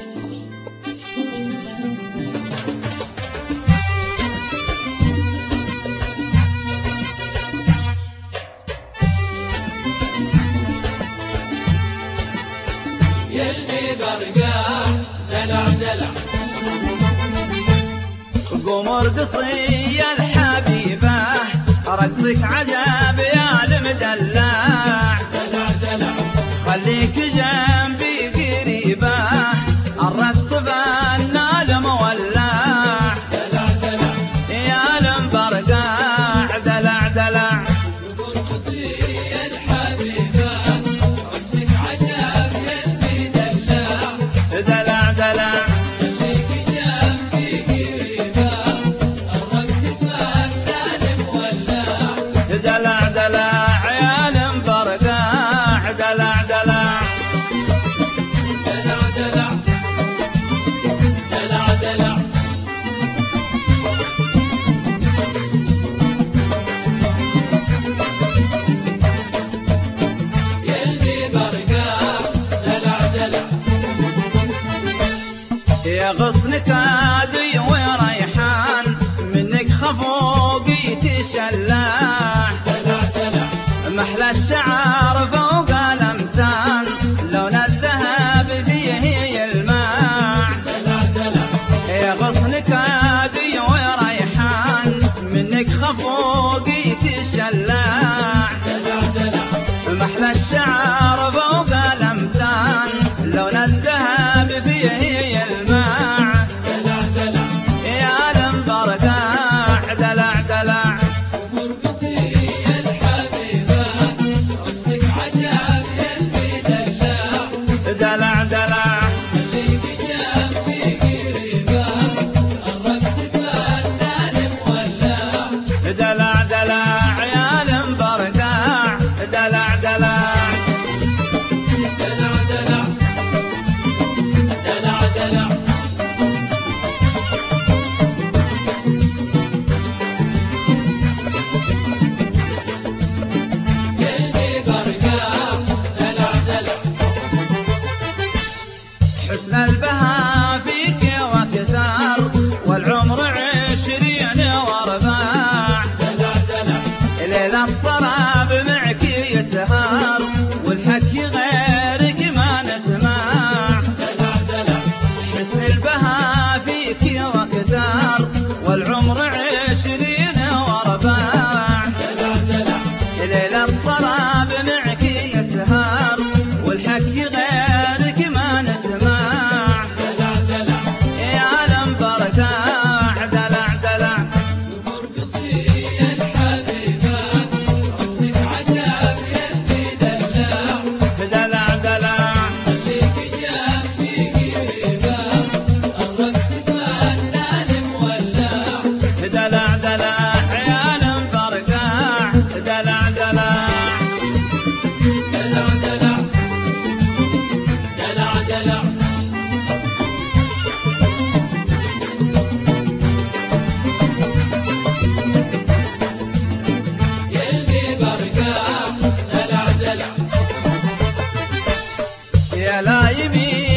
يلي برقاه دلع دلع قوم ارقصي يا الحبيبة رقصك عجب يا المدلع دلع دلع خليك جنبي قريبة الرقص فنا المولع دلع دلع يا المبرقع دلع دلع ارقصي يا الحبيبة رقصك عجب يلي دلع دلع دلع خليك جنبي قريبة الرقص فنان مولع دلع دلع يا المبرقع دلع دلع دلع دلع دلع دلع يلي برقاه دلع دلع يا غصنك عادي وريحان منك خفوقي تشلع دلع دلع محلى الشعر فوق الامتان لون الذهب فيه يلمع دلع دلع يا غصنك عادي وريحان منك خفوقي تشلع دلع دلع محلى الشعر فوق الامتان لون الذهب فيه يلمع دلع دلع يا المبرقع دلع دلع ارقصي يا الحبيبة رقصك عجب يلي دلع دلع دلع خليك جنبي قريبة الرقص فنان مولع دلع دلع يا المبرقع دلع دلع دلع دلع دلع دلع يلي برقاه دلع دلع حسن البها فيك وكثار والعمر 20 وارباع دلع دلع ليل الطراب معك يسهر والحكي غيرك ما نسمع دلع دلع حسن البها فيك وكثار والعمر 20 وارباع دلع دلع ليل الطراب معك يسهر والحكي غيرك ما نسمع دلع دلع يا المبرقع دلع دلع ارقصي يا الحبيبة رقصك عجب يلي دلع دلع دلع خليك جنبي قريبة الرقص فنان مولع دلع دلع يا المبرقع دلع دلع دلع دلع دلع دلع يلي برقاه دلع دلع يا لا يمين